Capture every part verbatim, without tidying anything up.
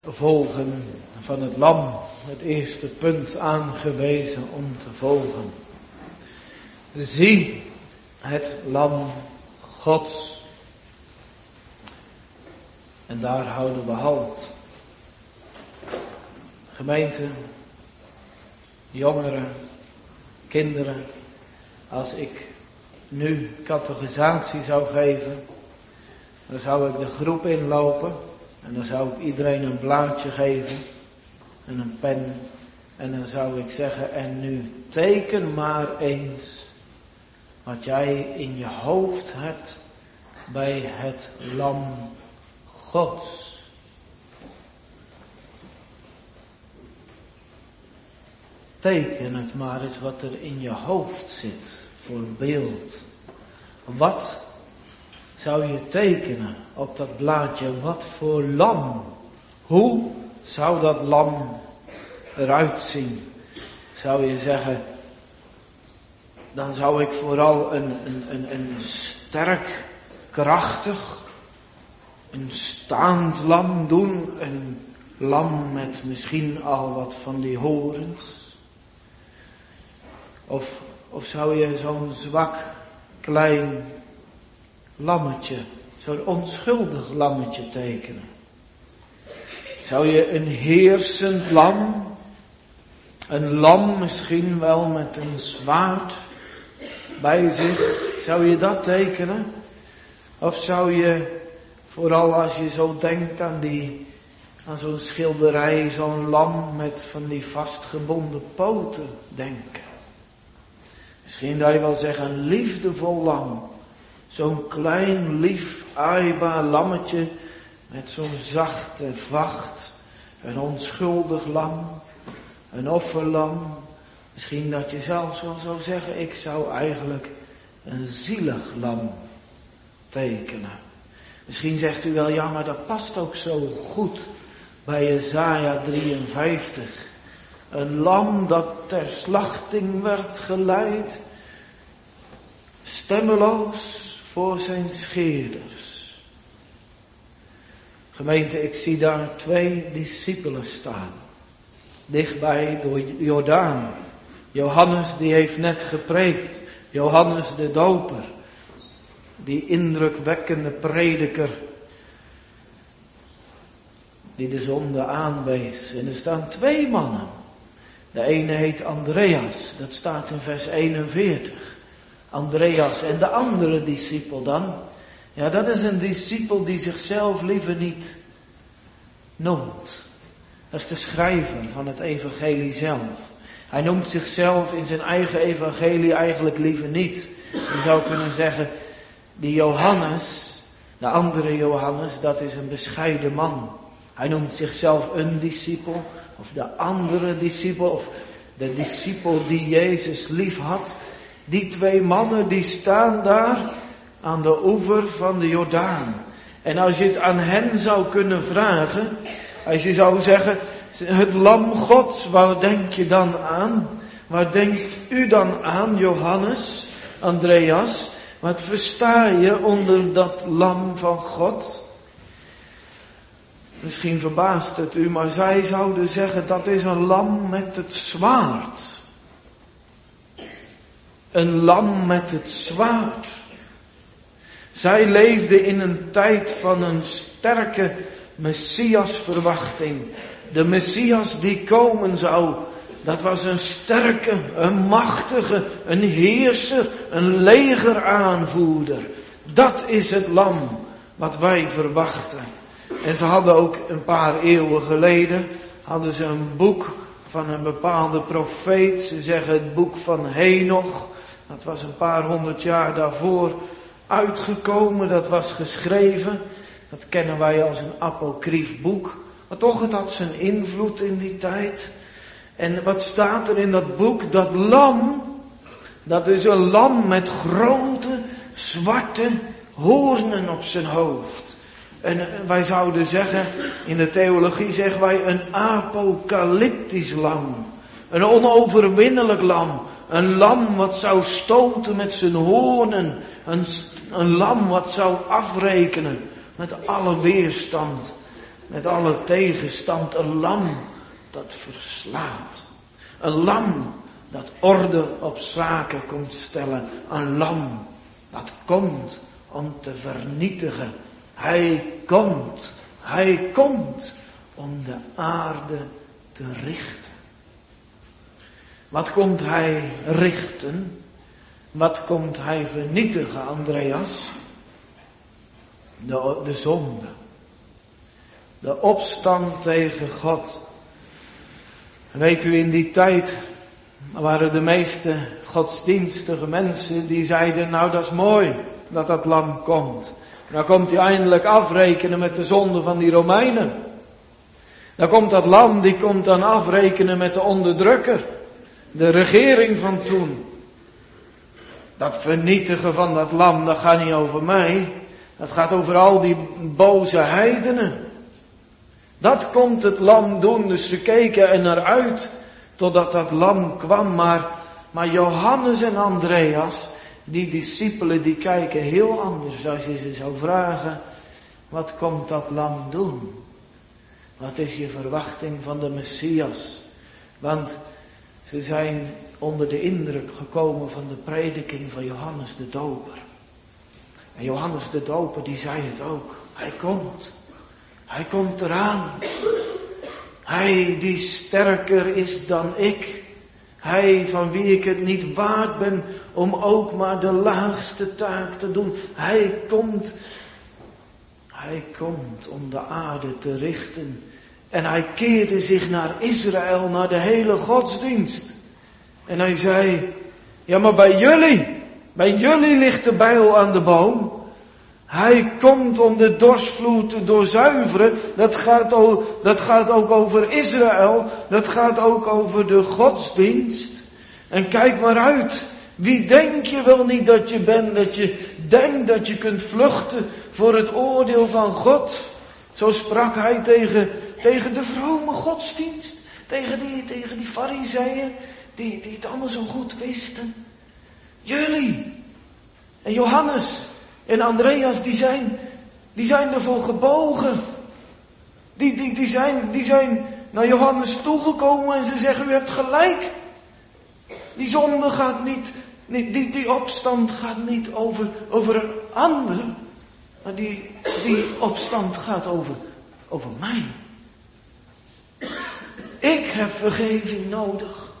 Volgen van het lam, het eerste punt aangewezen om te volgen. Zie het lam Gods. En daar houden we halt. Gemeente, jongeren, kinderen, als ik nu catechisatie zou geven, dan zou ik de groep inlopen. En dan zou ik iedereen een blaadje geven en een pen. En dan zou ik zeggen, en nu teken maar eens wat jij in je hoofd hebt bij het lam Gods. Teken het maar eens wat er in je hoofd zit voor beeld. Wat zou je tekenen op dat blaadje? Wat voor lam? Hoe zou dat lam eruit zien? Zou je zeggen, dan zou ik vooral een, een, een, een sterk, krachtig, een staand lam doen. Een lam met misschien al wat van die horens. Of, of zou je zo'n zwak, klein lammetje, zo'n onschuldig lammetje tekenen? Zou je een heersend lam, een lam misschien wel met een zwaard bij zich, zou je dat tekenen? Of zou je, vooral als je zo denkt aan die, aan zo'n schilderij, zo'n lam met van die vastgebonden poten denken? Misschien zou je wel zeggen, een liefdevol lam. Zo'n klein, lief, aaibaar lammetje met zo'n zachte vacht. Een onschuldig lam, een offerlam. Misschien dat je zelfs wel zou zeggen, ik zou eigenlijk een zielig lam tekenen. Misschien zegt u wel, ja, maar dat past ook zo goed bij Jesaja drieënvijftig. Een lam dat ter slachting werd geleid, stemmeloos voor zijn scheerders. Gemeente, ik zie daar twee discipelen staan. Dichtbij door Jordaan. Johannes die heeft net gepreekt. Johannes de Doper. Die indrukwekkende prediker. Die de zonde aanwees. En er staan twee mannen. De ene heet Andreas. Dat staat in vers eenenveertig. Andreas en de andere discipel dan. Ja, dat is een discipel die zichzelf liever niet noemt. Dat is de schrijver van het evangelie zelf. Hij noemt zichzelf in zijn eigen evangelie eigenlijk liever niet. Je zou kunnen zeggen, die Johannes, de andere Johannes, dat is een bescheiden man. Hij noemt zichzelf een discipel, of de andere discipel, of de discipel die Jezus lief had. Die twee mannen die staan daar aan de oever van de Jordaan. En als je het aan hen zou kunnen vragen, als je zou zeggen, het lam Gods, waar denk je dan aan? Waar denkt u dan aan, Johannes, Andreas? Wat versta je onder dat lam van God? Misschien verbaast het u, maar zij zouden zeggen, dat is een lam met het zwaard. Een lam met het zwaard. Zij leefden in een tijd van een sterke Messiasverwachting. De Messias die komen zou, dat was een sterke, een machtige, een heerser, een legeraanvoerder. Dat is het lam wat wij verwachten. En ze hadden ook een paar eeuwen geleden, hadden ze een boek van een bepaalde profeet. Ze zeggen het boek van Henoch. Dat was een paar honderd jaar daarvoor uitgekomen. Dat was geschreven. Dat kennen wij als een apocrief boek. Maar toch, het had zijn invloed in die tijd. En wat staat er in dat boek? Dat lam, dat is een lam met grote, zwarte hoornen op zijn hoofd. En wij zouden zeggen, in de theologie zeggen wij een apocalyptisch lam. Een onoverwinnelijk lam. Een lam wat zou stoten met zijn hoornen. Een, een lam wat zou afrekenen met alle weerstand met alle tegenstand. Een lam dat verslaat. Een lam dat orde op zaken komt stellen. Een lam dat komt om te vernietigen. Hij komt, hij komt om de aarde te richten. Wat komt hij richten? Wat komt hij vernietigen, Andreas? De, de zonde. De opstand tegen God. Weet u, in die tijd waren de meeste godsdienstige mensen die zeiden, nou dat is mooi dat dat lam komt. Dan komt hij eindelijk afrekenen met de zonde van die Romeinen. Dan komt dat lam, die komt dan afrekenen met de onderdrukker. De regering van toen. Dat vernietigen van dat lam, dat gaat niet over mij. Dat gaat over al die boze heidenen. Dat komt het lam doen. Dus ze keken er naar uit totdat dat lam kwam. Maar, maar Johannes en Andreas, die discipelen, die kijken heel anders. Als je ze zou vragen, wat komt dat lam doen? Wat is je verwachting van de Messias? Want ze zijn onder de indruk gekomen van de prediking van Johannes de Doper. En Johannes de Doper, die zei het ook. Hij komt. Hij komt eraan. Hij die sterker is dan ik. Hij van wie ik het niet waard ben om ook maar de laagste taak te doen. Hij komt. Hij komt om de aarde te richten. En hij keerde zich naar Israël, naar de hele godsdienst. En hij zei, ja maar bij jullie, bij jullie ligt de bijl aan de boom. Hij komt om de dorsvloer te doorzuiveren. Dat gaat, ook, dat gaat ook over Israël. Dat gaat ook over de godsdienst. En kijk maar uit. Wie denk je wel niet dat je bent? Dat je denkt dat je kunt vluchten voor het oordeel van God. Zo sprak hij tegen, tegen de vrome godsdienst. Tegen die, tegen die farizeeën. Die, die het allemaal zo goed wisten. Jullie. En Johannes. En Andreas, die zijn, die zijn ervoor gebogen. Die, die, die, zijn, die zijn naar Johannes toegekomen en ze zeggen, u hebt gelijk. Die zonde gaat niet, niet die, die opstand gaat niet over, over een ander. Maar die, die opstand gaat over, over mij. Ik heb vergeving nodig.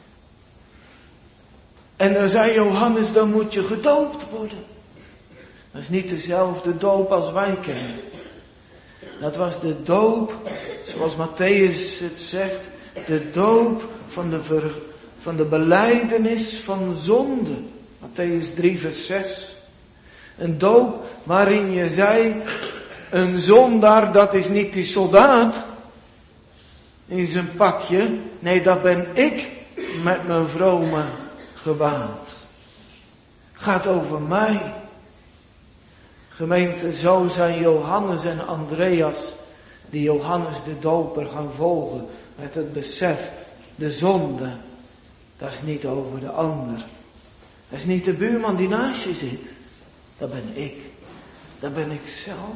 En dan zei Johannes, dan moet je gedoopt worden. Dat is niet dezelfde doop als wij kennen. Dat was de doop, zoals Matthäus het zegt, de doop van de, ver, van de belijdenis van zonde. Matthäus drie vers zes. Een doop waarin je zei, een zondaar dat is niet die soldaat in zijn pakje. Nee, dat ben ik met mijn vrome gewaad. Gaat over mij. Gemeente, zo zijn Johannes en Andreas, die Johannes de Doper gaan volgen, met het besef, de zonde, dat is niet over de ander. Dat is niet de buurman die naast je zit. Dat ben ik. Dat ben ik zelf.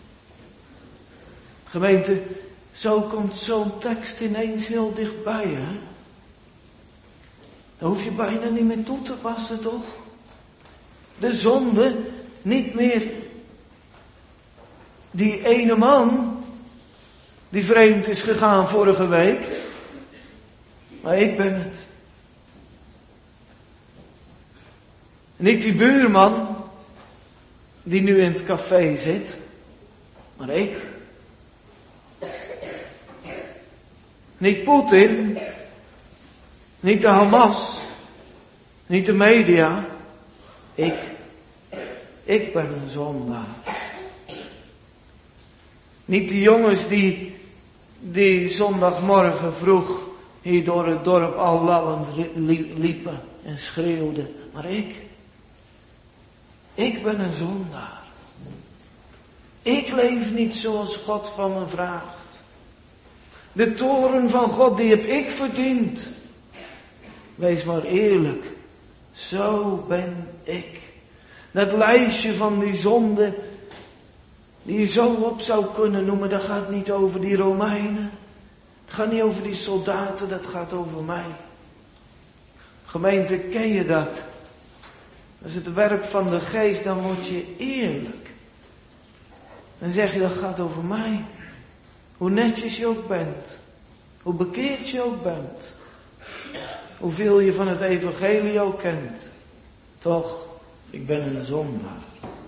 Gemeente, zo komt zo'n tekst ineens heel dichtbij, hè? Daar hoef je bijna niet meer toe te passen, toch? De zonde, niet meer die ene man die vreemd is gegaan vorige week. Maar ik ben het. Niet die buurman die nu in het café zit. Maar ik. Niet Poetin. Niet de Hamas. Niet de media. Ik. Ik ben een zondaar. Niet die jongens die, die zondagmorgen vroeg hier door het dorp al lallend liepen en schreeuwden. Maar ik. Ik ben een zondaar. Ik leef niet zoals God van me vraagt. De toorn van God, die heb ik verdiend. Wees maar eerlijk. Zo ben ik. Dat lijstje van die zonde, die je zo op zou kunnen noemen, dat gaat niet over die Romeinen. Het gaat niet over die soldaten, dat gaat over mij. Gemeente, ken je dat? Als het werk van de geest, dan word je eerlijk. Dan zeg je, dat gaat over mij. Hoe netjes je ook bent. Hoe bekeerd je ook bent. Hoeveel je van het evangelie ook kent. Toch, ik ben een zondaar.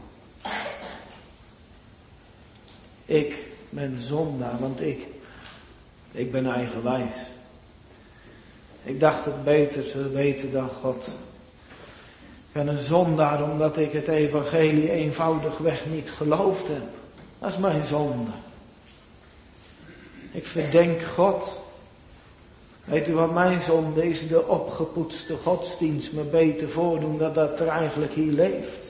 Ik ben zondaar, want ik, ik ben eigenwijs. Ik dacht het beter te weten dan God. Ik ben een zondaar omdat ik het evangelie eenvoudigweg niet geloofd heb. Dat is mijn zonde. Ik verdenk God. Weet u wat mijn zonde is? De opgepoetste godsdienst me beter voordoen dan dat er eigenlijk hier leeft.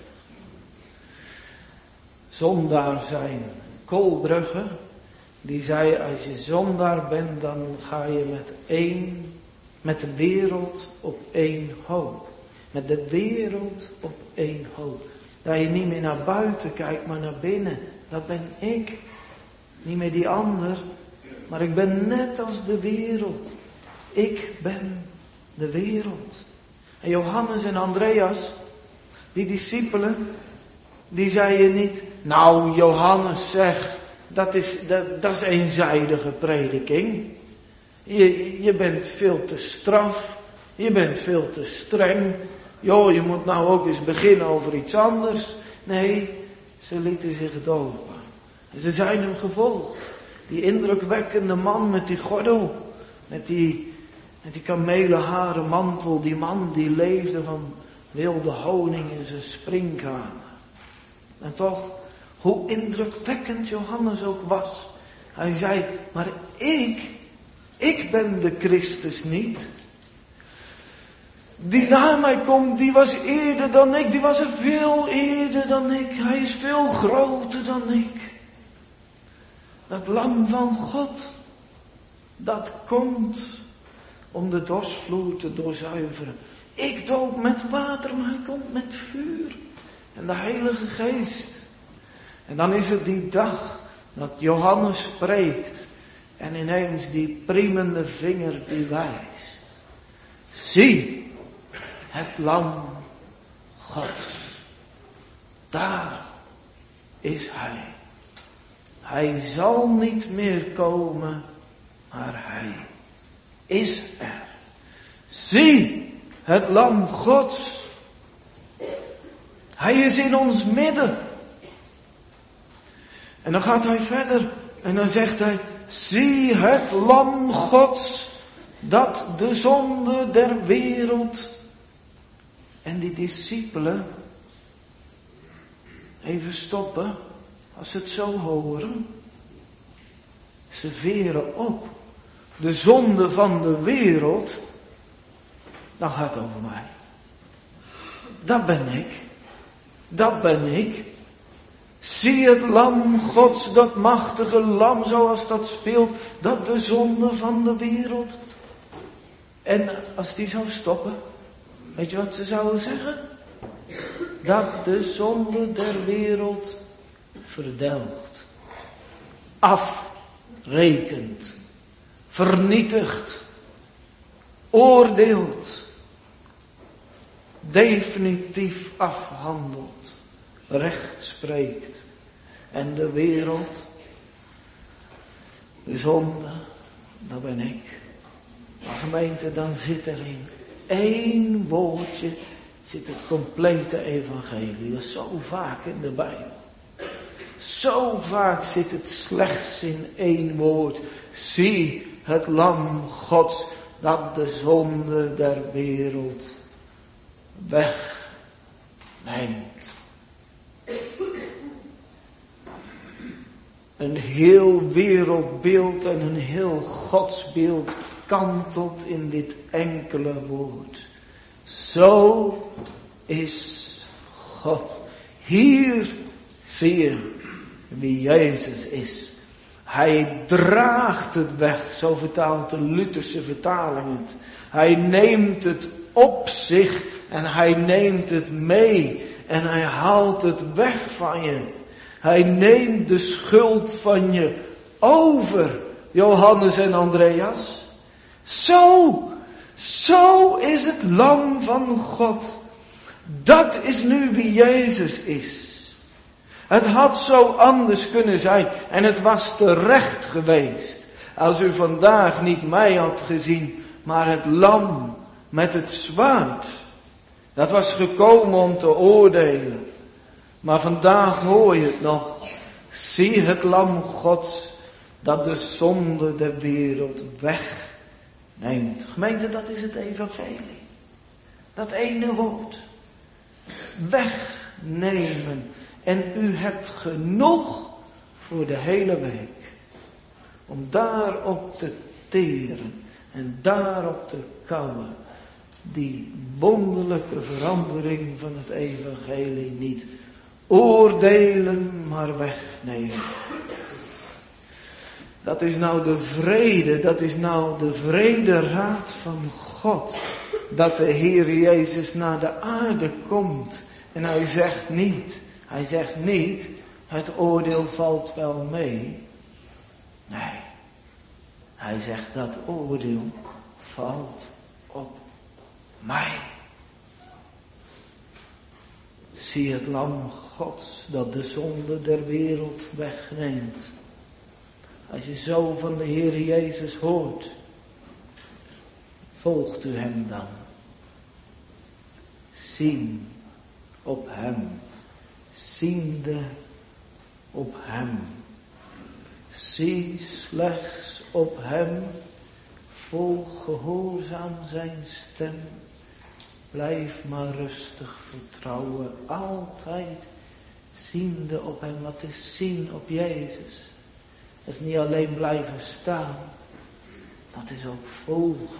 Zondaar zijn. Kolbrugge, die zei, als je zondaar bent, dan ga je met één, met de wereld op één hoop. Met de wereld op één hoop. Dat je niet meer naar buiten kijkt, maar naar binnen. Dat ben ik. Niet meer die ander, maar ik ben net als de wereld. Ik ben de wereld. En Johannes en Andreas, die discipelen, die zeiden niet, nou Johannes zeg, dat is, dat, dat is eenzijdige prediking. Je, je bent veel te straf, je bent veel te streng. Joh, je moet nou ook eens beginnen over iets anders. Nee, ze lieten zich dopen. En ze zijn hem gevolgd. Die indrukwekkende man met die gordel, met die, met die kamelenharen mantel, die man die leefde van wilde honing in zijn springkamer. En toch, hoe indrukwekkend Johannes ook was. Hij zei, maar ik, ik ben de Christus niet. Die na mij komt, die was eerder dan ik, die was er veel eerder dan ik. Hij is veel groter dan ik. Dat lam van God, dat komt om de dorsvloer te doorzuiveren. Ik doop met water, maar hij komt met vuur. En de Heilige Geest. En dan is het die dag dat Johannes spreekt. En ineens die priemende vinger die wijst. Zie, het lam Gods. Daar is hij. Hij zal niet meer komen, maar hij is er. Zie, het lam Gods. Hij is in ons midden. En dan gaat hij verder en dan zegt hij, zie het lam Gods, dat de zonde der wereld. En die discipelen, even stoppen, als ze het zo horen. Ze veren op de zonde van de wereld, dan gaat het over mij. Dat ben ik. Dat ben ik. Zie het lam Gods, dat machtige lam zoals dat speelt, dat de zonde van de wereld. En als die zou stoppen, weet je wat ze zouden zeggen? Dat de zonde der wereld verdelgt, afrekent, vernietigt, oordeelt, definitief afhandelt, recht spreekt. En de wereld, de zonde, dat ben ik. Maar gemeente, dan zit er in één woordje, zit het complete evangelie. Dat is zo vaak in de Bijbel. Zo vaak zit het slechts in één woord. Zie het lam Gods, dat de zonde der wereld wegneemt. Een heel wereldbeeld en een heel godsbeeld kantelt in dit enkele woord. Zo is God. Hier zie je wie Jezus is. Hij draagt het weg, zo vertaalt de Lutherse vertaling het. Hij neemt het op zich en hij neemt het mee en hij haalt het weg van je. Hij neemt de schuld van je over, Johannes en Andreas. Zo, zo is het lam van God. Dat is nu wie Jezus is. Het had zo anders kunnen zijn en het was terecht geweest als u vandaag niet mij had gezien, maar het lam met het zwaard. Dat was gekomen om te oordelen. Maar vandaag hoor je het nog. Zie het lam Gods dat de zonde der wereld wegneemt. Gemeente, dat is het evangelie. Dat ene woord. Wegnemen. En u hebt genoeg voor de hele week. Om daarop te teren. En daarop te kauwen. Die wonderlijke verandering van het evangelie niet oordelen, maar wegnemen. Dat is nou de vrede, dat is nou de vrederaad van God. Dat de Heer Jezus naar de aarde komt. En hij zegt niet, hij zegt niet, het oordeel valt wel mee. Nee, hij zegt dat oordeel valt op mij. Zie het lam Gods dat de zonde der wereld wegneemt. Als je zo van de Heer Jezus hoort, volgt u hem dan. Zien op hem. Ziende op hem. Zie slechts op hem. Volg gehoorzaam zijn stem. Blijf maar rustig vertrouwen. Altijd ziende op hem. Wat is zien op Jezus? Dat is niet alleen blijven staan. Dat is ook volgen.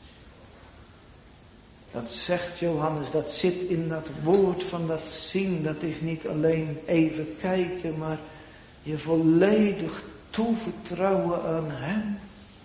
Dat zegt Johannes, dat zit in dat woord van dat zien. Dat is niet alleen even kijken, maar je volledig toevertrouwen aan hem.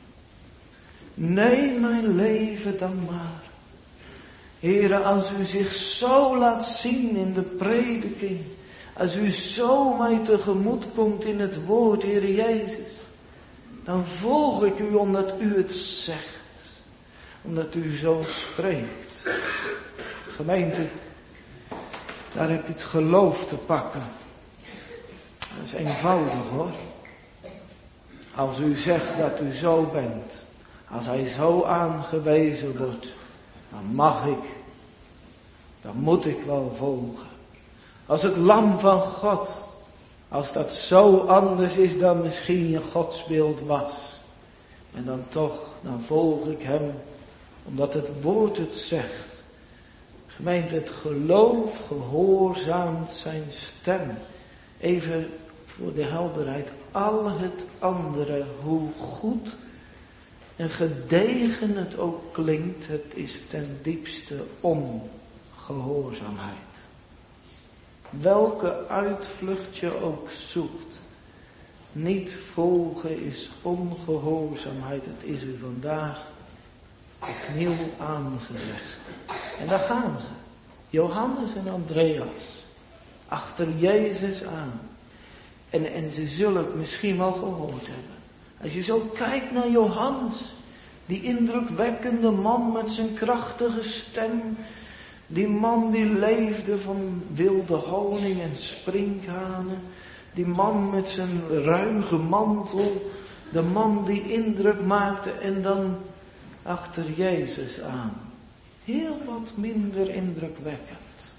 Neem mijn leven dan maar. Heere, als u zich zo laat zien in de prediking. Als u zo mij tegemoet komt in het woord, Heere Jezus. Dan volg ik u omdat u het zegt. Omdat u zo spreekt. Gemeente, daar heb je het geloof te pakken. Dat is eenvoudig hoor. Als u zegt dat u zo bent. Als hij zo aangewezen wordt. Dan mag ik. Dan moet ik wel volgen. Als het lam van God. Als dat zo anders is dan misschien je godsbeeld was. En dan toch, dan volg ik hem. Omdat het woord het zegt. Gemeente, het geloof gehoorzaamt zijn stem. Even voor de helderheid. Al het andere, hoe goed en gedegen het ook klinkt, het is ten diepste ongehoorzaamheid. Welke uitvlucht je ook zoekt, niet volgen is ongehoorzaamheid. Het is u vandaag opnieuw aangezegd. En daar gaan ze, Johannes en Andreas, achter Jezus aan. En, en ze zullen het misschien wel gehoord hebben. Als je zo kijkt naar Johannes, die indrukwekkende man met zijn krachtige stem. Die man die leefde van wilde honing en sprinkhanen. Die man met zijn ruige mantel. De man die indruk maakte en dan achter Jezus aan. Heel wat minder indrukwekkend.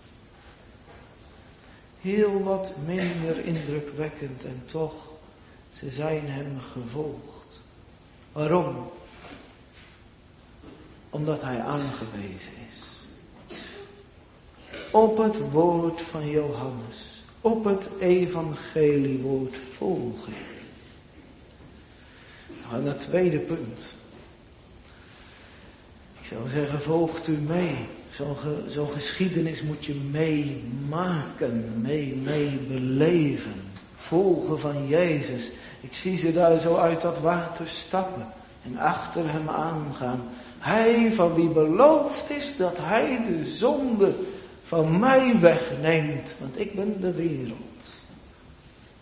Heel wat minder indrukwekkend en toch, ze zijn hem gevolgd. Waarom? Omdat hij aangewezen is. Op het woord van Johannes. Op het evangeliewoord volgen. Nou, dat tweede punt. Ik zou zeggen, volgt u mee. Zo'n ge, zo geschiedenis moet je meemaken, mee, mee beleven. Volgen van Jezus. Ik zie ze daar zo uit dat water stappen en achter hem aangaan. Hij van wie beloofd is dat hij de zonde van mij wegneemt, want ik ben de wereld.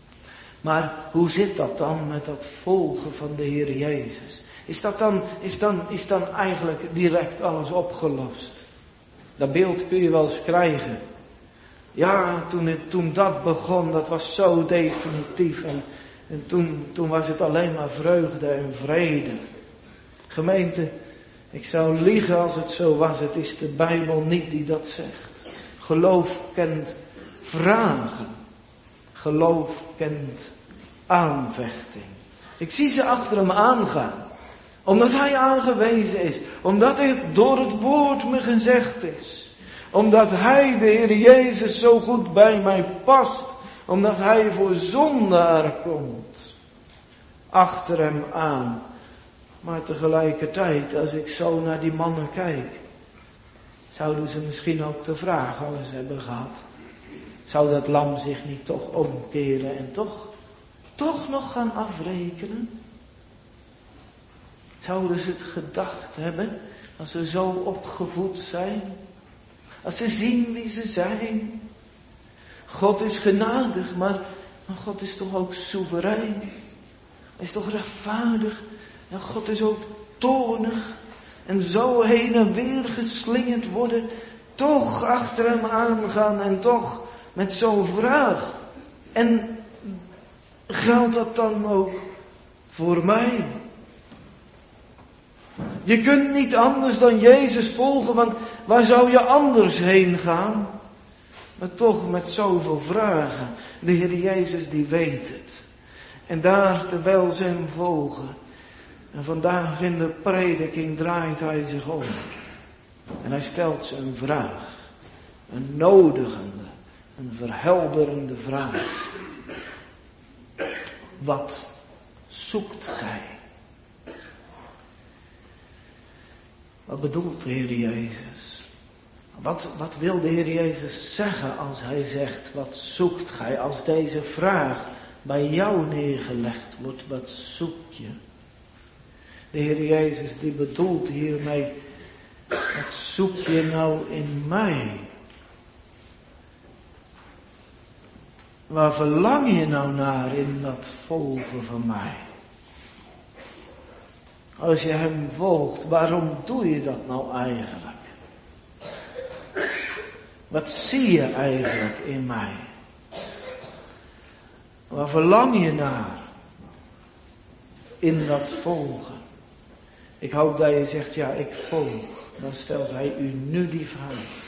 Maar hoe zit dat dan met dat volgen van de Heer Jezus? Is dat dan, is dan, is dan eigenlijk direct alles opgelost? Dat beeld kun je wel eens krijgen. Ja, toen, het, toen dat begon, dat was zo definitief. En, en toen, toen was het alleen maar vreugde en vrede. Gemeente, ik zou liegen als het zo was. Het is de Bijbel niet die dat zegt. Geloof kent vragen. Geloof kent aanvechting. Ik zie ze achter hem aangaan. Omdat hij aangewezen is. Omdat het door het woord me gezegd is. Omdat hij, de Heer Jezus, zo goed bij mij past. Omdat hij voor zondaar komt. Achter hem aan. Maar tegelijkertijd, als ik zo naar die mannen kijk. Zouden ze misschien ook de vraag al eens hebben gehad. Zou dat lam zich niet toch omkeren en toch, toch nog gaan afrekenen? Zouden ze het gedacht hebben, als ze zo opgevoed zijn? Als ze zien wie ze zijn? God is genadig, maar, maar God is toch ook soeverein? Hij is toch rechtvaardig? En God is ook toornig. En zo heen en weer geslingerd worden. Toch achter hem aangaan en toch met zo'n vraag. En geldt dat dan ook voor mij? Je kunt niet anders dan Jezus volgen, want waar zou je anders heen gaan? Maar toch met zoveel vragen. De Heer Jezus die weet het. En daar terwijl ze hem volgen. En vandaag in de prediking draait hij zich om. En hij stelt ze een vraag. Een nodigende, een verhelderende vraag. Wat zoekt gij? Wat bedoelt de Heer Jezus? Wat, wat wil de Heer Jezus zeggen als hij zegt, wat zoekt gij? Als deze vraag bij jou neergelegd wordt, wat zoek je? De Heer Jezus die bedoelt hiermee, wat zoek je nou in mij? Waar verlang je nou naar in dat volgen van mij? Als je hem volgt, waarom doe je dat nou eigenlijk? Wat zie je eigenlijk in mij? Waar verlang je naar in dat volgen? Ik hoop dat je zegt, ja, ik volg. Dan stelt hij u nu die vraag.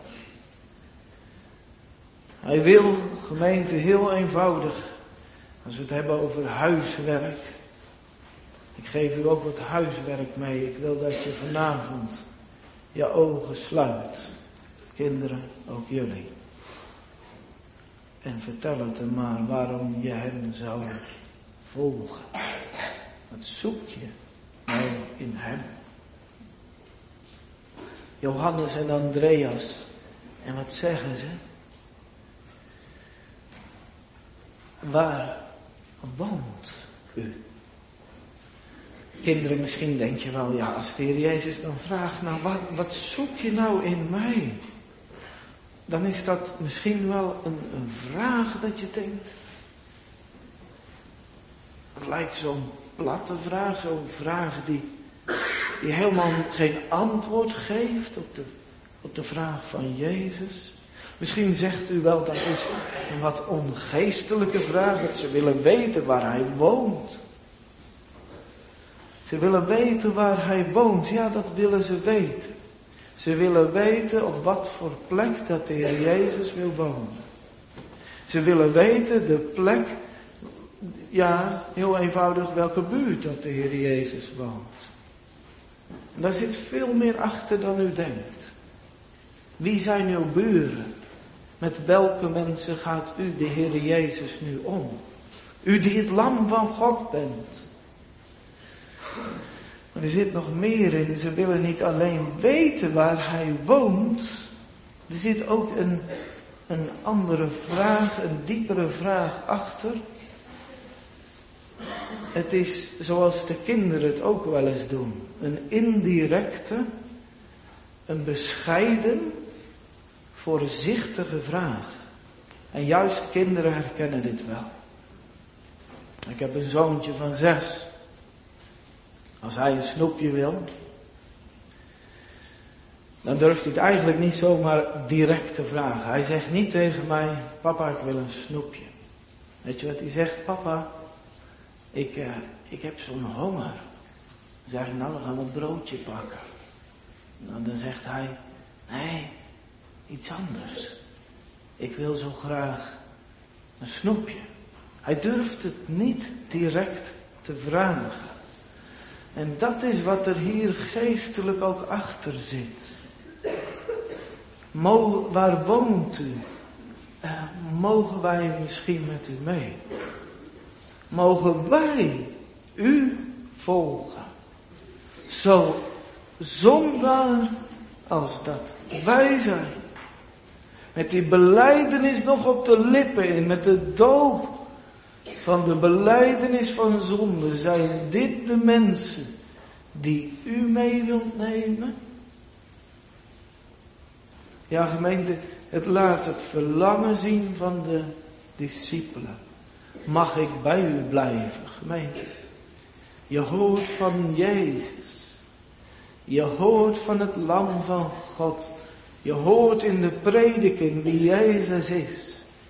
Hij wil, gemeente, heel eenvoudig, als we het hebben over huiswerk. Ik geef u ook wat huiswerk mee. Ik wil dat je vanavond je ogen sluit. Kinderen, ook jullie. En vertel het hem maar waarom je hem zou volgen. Wat zoek je nou in hem? Johannes en Andreas. En wat zeggen ze? Waar woont u? Kinderen, misschien denk je wel, ja, als de Heer Jezus dan vraagt, nou, wat, wat zoek je nou in mij? Dan is dat misschien wel een, een vraag dat je denkt. Het lijkt zo'n platte vraag, zo'n vraag die, die helemaal geen antwoord geeft op de, op de vraag van Jezus. Misschien zegt u wel, dat is een wat ongeestelijke vraag, dat ze willen weten waar hij woont. Ze willen weten waar hij woont. Ja, dat willen ze weten. Ze willen weten op wat voor plek dat de Heer Jezus wil wonen. Ze willen weten de plek, ja, heel eenvoudig welke buurt dat de Heer Jezus woont. En daar zit veel meer achter dan u denkt. Wie zijn uw buren? Met welke mensen gaat u, de Heer Jezus, nu om? U die het lam van God bent. Maar er zit nog meer in. Ze willen niet alleen weten waar hij woont. Er zit ook een, een andere vraag, een diepere vraag achter. Het is zoals de kinderen het ook wel eens doen. Een indirecte, een bescheiden, voorzichtige vraag. En juist kinderen herkennen dit wel. Ik heb een zoontje van zes. Als hij een snoepje wil, dan durft hij het eigenlijk niet zomaar direct te vragen. Hij zegt niet tegen mij, papa, ik wil een snoepje. Weet je wat hij zegt? Papa, ik, uh, ik heb zo'n honger. Dan zeg ik, nou, dan gaan we een broodje pakken. Nou, dan zegt hij, nee, iets anders. Ik wil zo graag een snoepje. Hij durft het niet direct te vragen. En dat is wat er hier geestelijk ook achter zit. Mo, waar woont u? Uh, mogen wij misschien met u mee? Mogen wij u volgen? Zo zondaar als dat wij zijn. Met die belijdenis nog op de lippen en met de doop van de belijdenis van zonde, zijn dit de mensen die u mee wilt nemen? Ja, gemeente, het laat het verlangen zien van de discipelen. Mag ik bij u blijven, gemeente? Je hoort van Jezus. Je hoort van het Lam van God. Je hoort in de prediking wie Jezus is.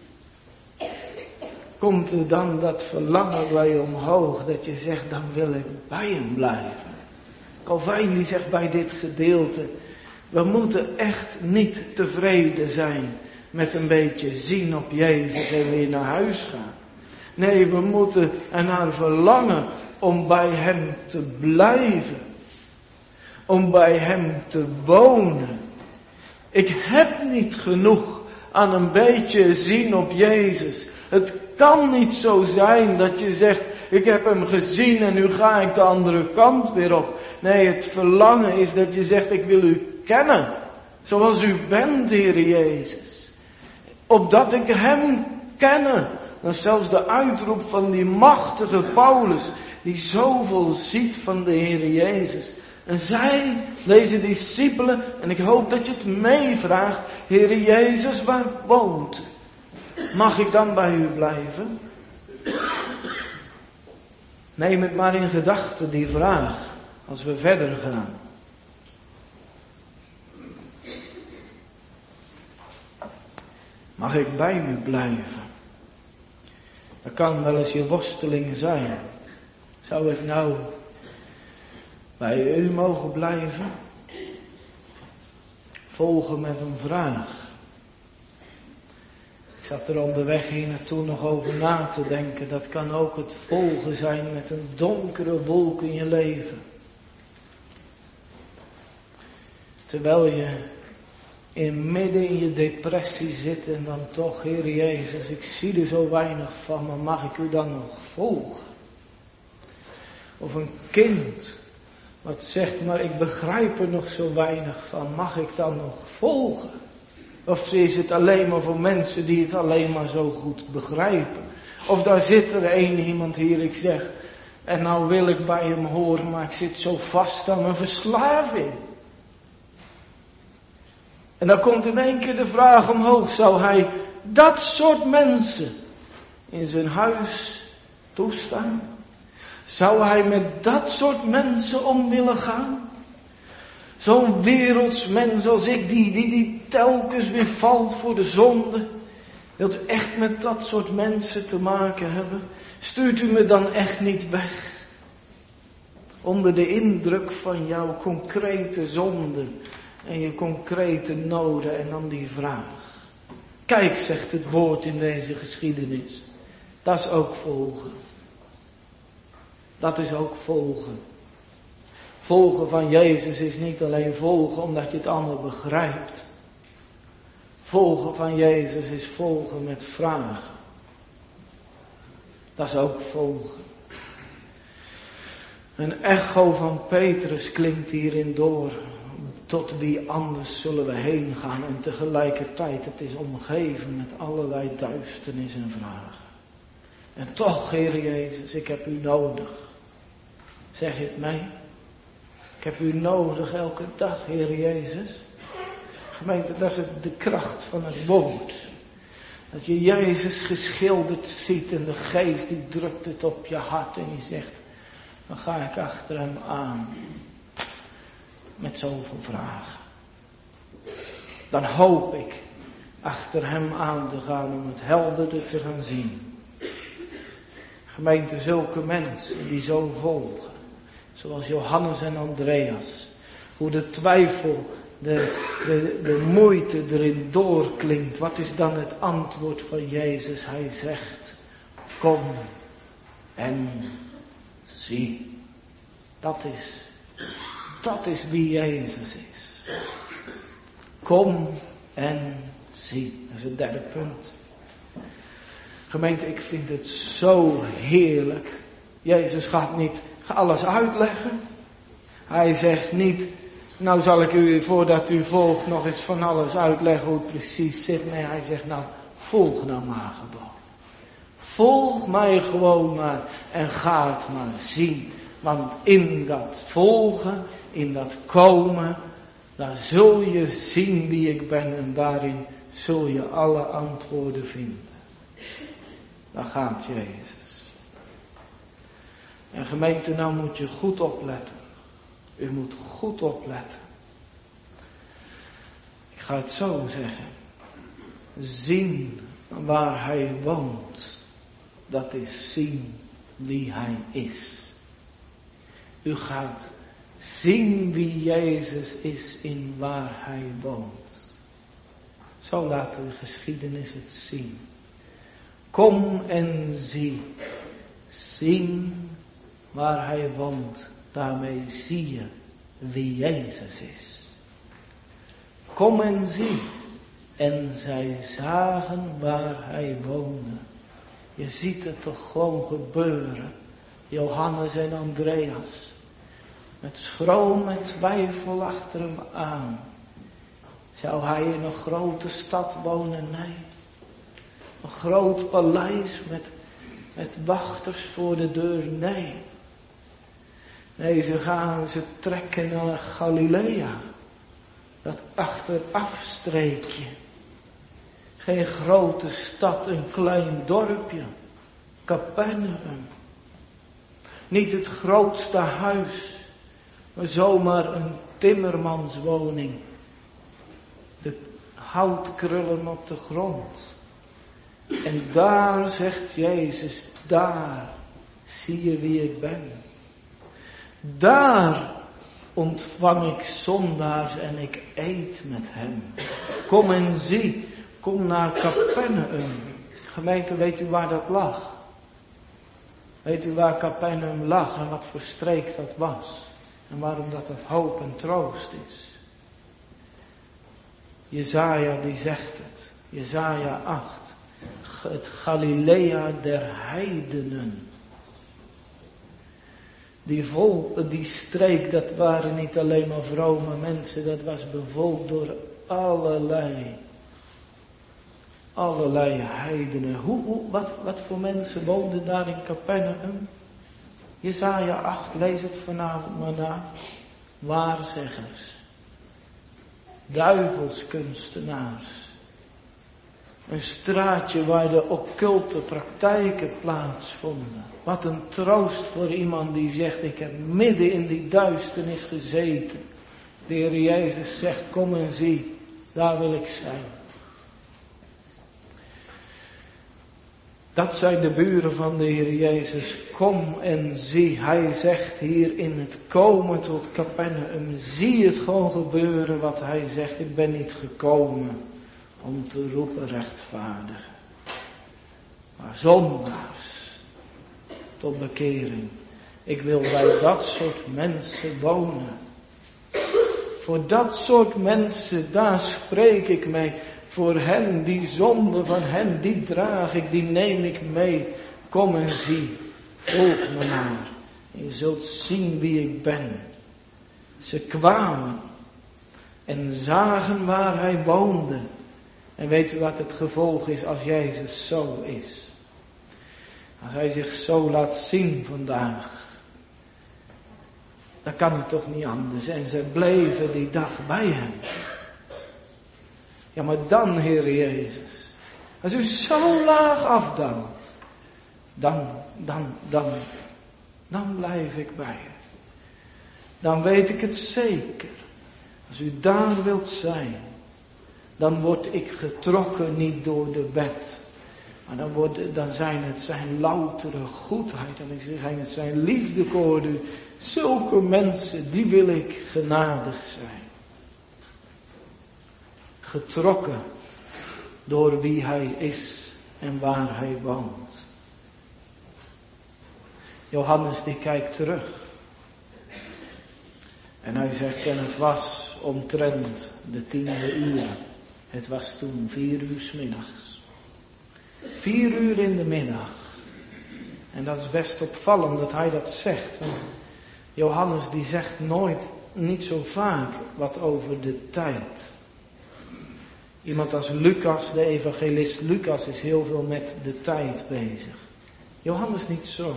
Komt er dan dat verlangen bij je omhoog, dat je zegt, dan wil ik bij hem blijven. Calvijn die zegt bij dit gedeelte, we moeten echt niet tevreden zijn met een beetje zien op Jezus en weer naar huis gaan. Nee, we moeten ernaar verlangen om bij hem te blijven. Om bij hem te wonen. Ik heb niet genoeg aan een beetje zien op Jezus. Het kan niet zo zijn dat je zegt, ik heb hem gezien en nu ga ik de andere kant weer op. Nee, het verlangen is dat je zegt, ik wil u kennen. Zoals u bent, Heer Jezus. Opdat ik hem kenne. Dat is zelfs de uitroep van die machtige Paulus, die zoveel ziet van de Heer Jezus. En zij, deze discipelen, en ik hoop dat je het meevraagt, Heer Jezus, waar woont u? Mag ik dan bij u blijven? Neem het maar in gedachten, die vraag, als we verder gaan. Mag ik bij u blijven? Dat kan wel eens je worsteling zijn. Zou ik nou bij u mogen blijven? Volgen met een vraag. Ik zat er onderweg hier naartoe nog over na te denken. Dat kan ook het volgen zijn met een donkere wolk in je leven. Terwijl je in midden in je depressie zit en dan toch, Heer Jezus, ik zie er zo weinig van, maar mag ik u dan nog volgen? Of een kind wat zegt, maar ik begrijp er nog zo weinig van, mag ik dan nog volgen? Of is het alleen maar voor mensen die het alleen maar zo goed begrijpen? Of daar zit er één iemand hier, ik zeg, en nou wil ik bij hem horen, maar ik zit zo vast aan mijn verslaving. En dan komt in één keer de vraag omhoog, zou hij dat soort mensen in zijn huis toestaan? Zou hij met dat soort mensen om willen gaan? Zo'n wereldsmens als ik, die, die, die telkens weer valt voor de zonde. Wilt u echt met dat soort mensen te maken hebben? Stuurt u me dan echt niet weg? Onder de indruk van jouw concrete zonde en je concrete noden en dan die vraag. Kijk, zegt het woord in deze geschiedenis. Dat is ook volgen. Dat is ook volgen. Volgen van Jezus is niet alleen volgen omdat je het ander begrijpt. Volgen van Jezus is volgen met vragen. Dat is ook volgen. Een echo van Petrus klinkt hierin door. Tot wie anders zullen we heen gaan en tegelijkertijd het is omgeven met allerlei duisternis en vragen. En toch, Heer Jezus, ik heb u nodig. Zeg het mij. Ik heb u nodig elke dag, Heer Jezus. Gemeente, dat is het, de kracht van het woord. Dat je Jezus geschilderd ziet en de geest die drukt het op je hart en je zegt, dan ga ik achter hem aan. Met zoveel vragen. Dan hoop ik achter hem aan te gaan om het helderder te gaan zien. Gemeente, zulke mensen die zo volgen. Zoals Johannes en Andreas. Hoe de twijfel, de, de, de moeite erin doorklinkt. Wat is dan het antwoord van Jezus? Hij zegt, kom en zie. Dat is, dat is wie Jezus is. Kom en zie. Dat is het derde punt. Gemeente, ik vind het zo heerlijk. Jezus gaat niet alles uitleggen. Hij zegt niet, nou zal ik u voordat u volgt nog eens van alles uitleggen hoe het precies zit. Nee, hij zegt nou, volg nou maar gewoon. Volg mij gewoon maar en ga het maar zien. Want in dat volgen, in dat komen, daar zul je zien wie ik ben en daarin zul je alle antwoorden vinden. Daar gaat Jezus. En gemeente, nou moet je goed opletten. U moet goed opletten. Ik ga het zo zeggen. Zien waar hij woont. Dat is zien wie hij is. U gaat zien wie Jezus is in waar hij woont. Zo laat de geschiedenis het zien. Kom en zie. Zien waar hij woont. Daarmee zie je wie Jezus is. Kom en zie. En zij zagen waar hij woonde. Je ziet het toch gewoon gebeuren. Johannes en Andreas. Met schroom en twijfel achter hem aan. Zou hij in een grote stad wonen? Nee. Een groot paleis met, met wachters voor de deur? Nee. Nee, ze gaan, ze trekken naar Galilea. Dat achterafstreekje. Geen grote stad, een klein dorpje. Capernaum. Niet het grootste huis. Maar zomaar een timmermanswoning. De houtkrullen op de grond. En daar zegt Jezus, daar zie je wie ik ben. Daar ontvang ik zondaars en ik eet met hem. Kom en zie, kom naar Capernaum. Gemeente, weet u waar dat lag? Weet u waar Capernaum lag en wat voor streek dat was? En waarom dat het hoop en troost is? Jesaja die zegt het. Jesaja acht. Het Galilea der heidenen. Die, vol, die streek, dat waren niet alleen maar vrome mensen. Dat was bevolkt door allerlei. Allerlei heidenen. Hoe, hoe, wat, wat voor mensen woonden daar in Capernaum? Jesaja acht, lees het vanavond maar na. Waarzeggers. Duivelskunstenaars. Een straatje waar de occulte praktijken plaatsvonden. Wat een troost voor iemand die zegt, ik heb midden in die duisternis gezeten. De Heer Jezus zegt, kom en zie, daar wil ik zijn. Dat zijn de buren van de Heer Jezus. Kom en zie. Hij zegt hier in het komen tot Capernaum. Zie het gewoon gebeuren wat hij zegt. Ik ben niet gekomen om te roepen rechtvaardigen. Maar zondaars tot bekering. Ik wil bij dat soort mensen wonen. Voor dat soort mensen, daar spreek ik mee. Voor hen, die zonde van hen, die draag ik, die neem ik mee. Kom en zie, volg me maar. Je zult zien wie ik ben. Ze kwamen en zagen waar hij woonde. En weet u wat het gevolg is als Jezus zo is? Als hij zich zo laat zien vandaag. Dan kan het toch niet anders. En ze bleven die dag bij hem. Ja, maar dan, Heer Jezus, Als u zo laag afdaalt, dan, dan, dan, dan blijf ik bij u. Dan weet ik het zeker. Als u daar wilt zijn, dan word ik getrokken niet door de wet. Maar dan, wordt, dan zijn het zijn loutere goedheid. En dan zijn het zijn liefde, ik hoor u. Zulke mensen, die wil ik genadig zijn. Getrokken door wie hij is en waar hij woont. Johannes die kijkt terug. En hij zegt, en het was omtrent de tiende uur. Het was toen vier uur 's middags. Vier uur in de middag. En dat is best opvallend dat hij dat zegt. Want Johannes die zegt nooit, niet zo vaak, wat over de tijd. Iemand als Lucas, de evangelist Lucas, is heel veel met de tijd bezig. Johannes niet zo.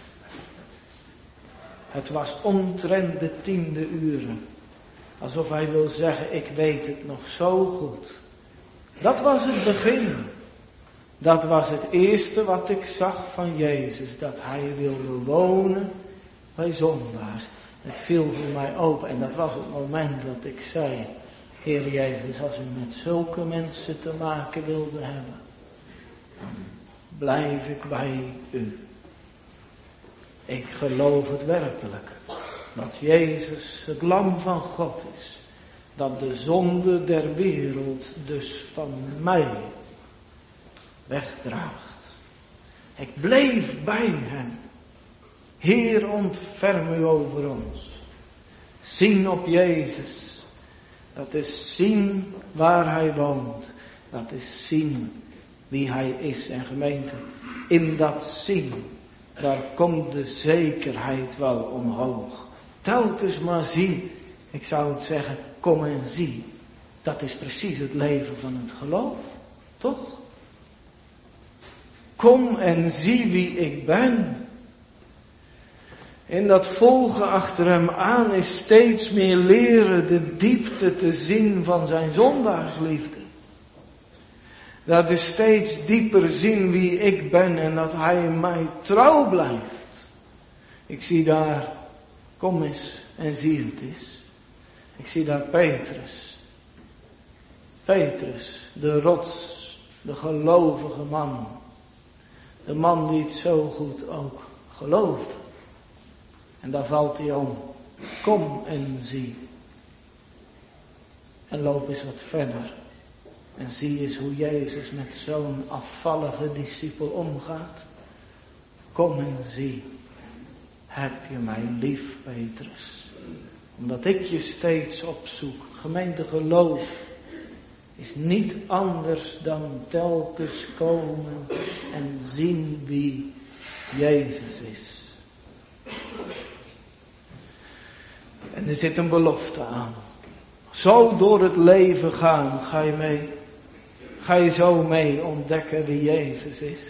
Het was omtrent de tiende uren. Alsof hij wil zeggen, ik weet het nog zo goed. Dat was het begin. Dat was het eerste wat ik zag van Jezus. Dat hij wilde wonen bij zondaars. Het viel voor mij open. En dat was het moment dat ik zei, Heer Jezus, als u met zulke mensen te maken wilde hebben, dan blijf ik bij u. Ik geloof het werkelijk. Dat Jezus het lam van God is. Dat de zonde der wereld dus van mij wegdraagt. Ik bleef bij hem. Heer, ontferm u over ons. Zien op Jezus. Dat is zien waar hij woont. Dat is zien wie hij is. En gemeente, in dat zien, daar komt de zekerheid wel omhoog. Telkens maar zie, ik zou het zeggen, kom en zie. Dat is precies het leven van het geloof, toch? Kom en zie wie ik ben. En dat volgen achter hem aan is steeds meer leren de diepte te zien van zijn zondaarsliefde. Dat is steeds dieper zien wie ik ben en dat hij mij trouw blijft. Ik zie daar, kom eens en zie het eens. Ik zie daar Petrus. Petrus, de rots, de gelovige man. De man die het zo goed ook geloofde. En daar valt hij om. Kom en zie. En loop eens wat verder. En zie eens hoe Jezus met zo'n afvallige discipel omgaat. Kom en zie. Heb je mij lief, Petrus? Omdat ik je steeds opzoek. Gemeente, geloof is niet anders dan telkens komen en zien wie Jezus is. En er zit een belofte aan. Zo door het leven gaan, ga je mee. Ga je zo mee ontdekken wie Jezus is.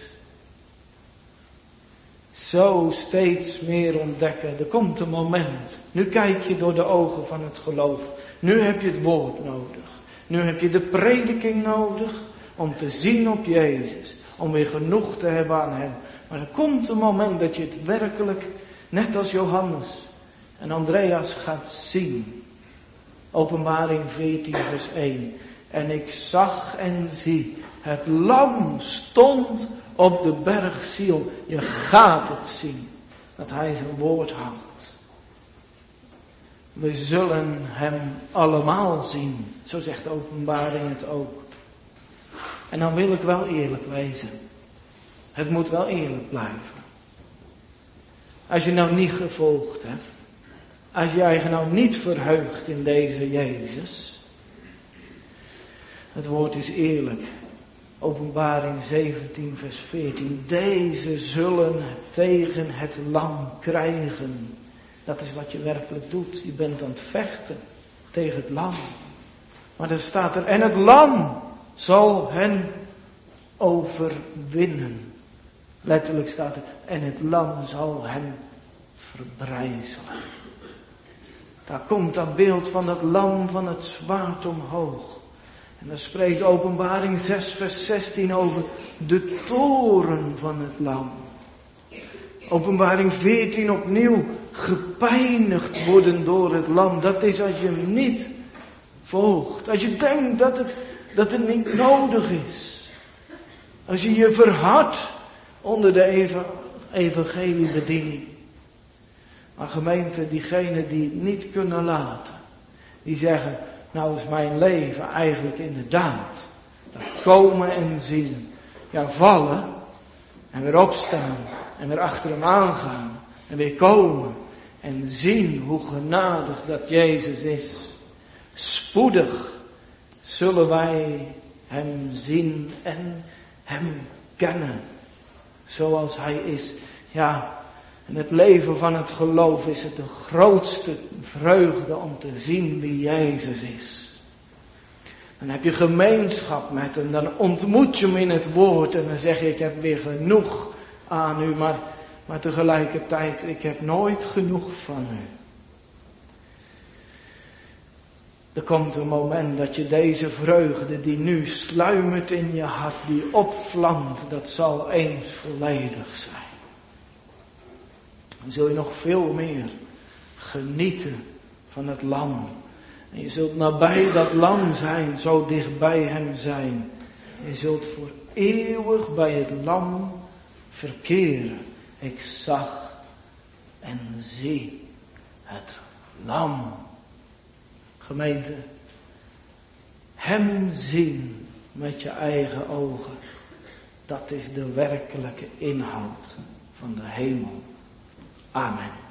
Zo steeds meer ontdekken. Er komt een moment. Nu kijk je door de ogen van het geloof. Nu heb je het woord nodig. Nu heb je de prediking nodig om te zien op Jezus. Om weer genoeg te hebben aan hem. Maar er komt een moment dat je het werkelijk, net als Johannes en Andreas, gaat zien. Openbaring veertien vers één. En ik zag en zie, het lam stond op de berg Sion. Je gaat het zien, dat hij zijn woord houdt. We zullen hem allemaal zien, zo zegt de openbaring het ook. En dan wil ik wel eerlijk wezen. Het moet wel eerlijk blijven. Als je nou niet gevolgd hebt, als jij je nou niet verheugt in deze Jezus. Het woord is eerlijk. Openbaring zeventien vers veertien. Deze zullen tegen het lam krijgen. Dat is wat je werkelijk doet. Je bent aan het vechten tegen het lam. Maar dan staat er, en het lam zal hen overwinnen. Letterlijk staat er, en het lam zal hen verbrijzelen. Daar komt dat beeld van het lam van het zwaard omhoog. En dan spreekt Openbaring zes vers zestien over de toorn van het lam. Openbaring veertien opnieuw gepijnigd worden door het lam. Dat is als je hem niet volgt. Als je denkt dat het, dat het niet nodig is. Als je je verhardt onder de evangeliebediening. Maar gemeente, diegenen die het niet kunnen laten. Die zeggen, nou is mijn leven eigenlijk inderdaad. Dat komen en zien. Ja, vallen. En weer opstaan. En weer achter hem aangaan. En weer komen. En zien hoe genadig dat Jezus is. Spoedig zullen wij hem zien en hem kennen. Zoals hij is. Ja, in het leven van het geloof is het de grootste vreugde om te zien wie Jezus is. Dan heb je gemeenschap met hem. Dan ontmoet je hem in het woord. En dan zeg je, ik heb weer genoeg aan u. Maar, maar tegelijkertijd, ik heb nooit genoeg van u. Er komt een moment dat je deze vreugde die nu sluimert in je hart, die opvlamt, dat zal eens volledig zijn. Dan zul je nog veel meer genieten van het lam. En je zult nabij dat lam zijn, zo dichtbij hem zijn. Je zult voor eeuwig bij het lam verkeren. Ik zag en zie het lam. Gemeente, hem zien met je eigen ogen. Dat is de werkelijke inhoud van de hemel. Amen.